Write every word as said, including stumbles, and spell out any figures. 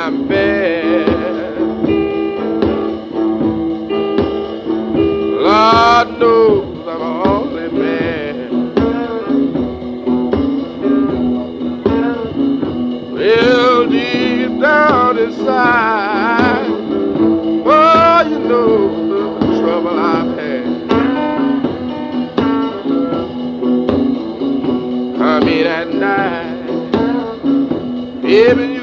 I'm bad. Lord knows I'm only man. Real deep down inside, oh, you know the trouble I've had. I mean at night, baby.